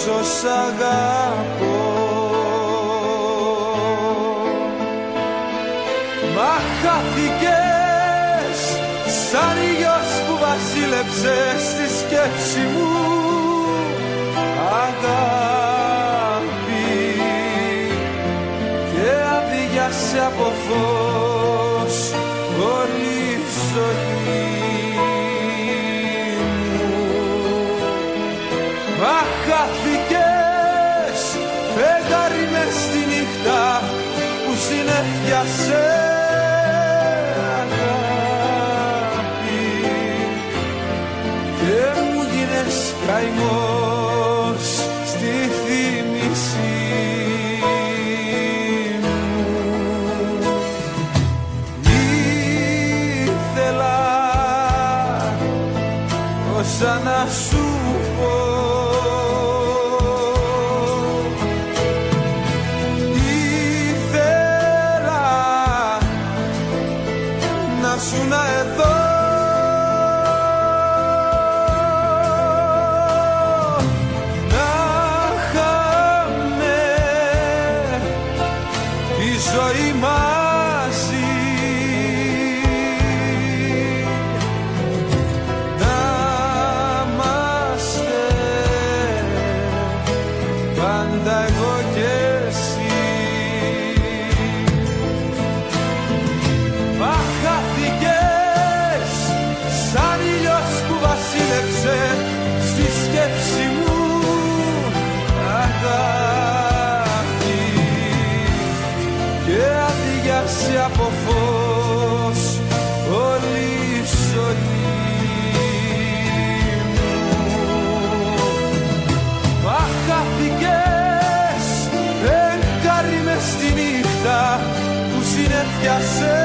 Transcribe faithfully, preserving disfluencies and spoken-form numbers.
πόσο σ' αγαπώ. Μα χάθηκες σαν ήλιος που βασίλεψε στη σκέψη μου, αγάπη, και αδειάσε από φως όλη η ζωή μου. Μα χάθηκες φεγγάρι μες στη νύχτα που συνέφιασε, αγάπη, και μου γίνες καημός στη θύμηση μου. Ήθελα όσα να σου πω, σου να εδώ να χάμε τη ζωή μαζί, να είμαστε πάντα εγώ και εσύ. Στη σκέψη μου, αγάπη, και αδειάσε από φως όλη η ζωή μου. Μα χάθηκες φεγγάρι μες στη νύχτα που συνέφιασε,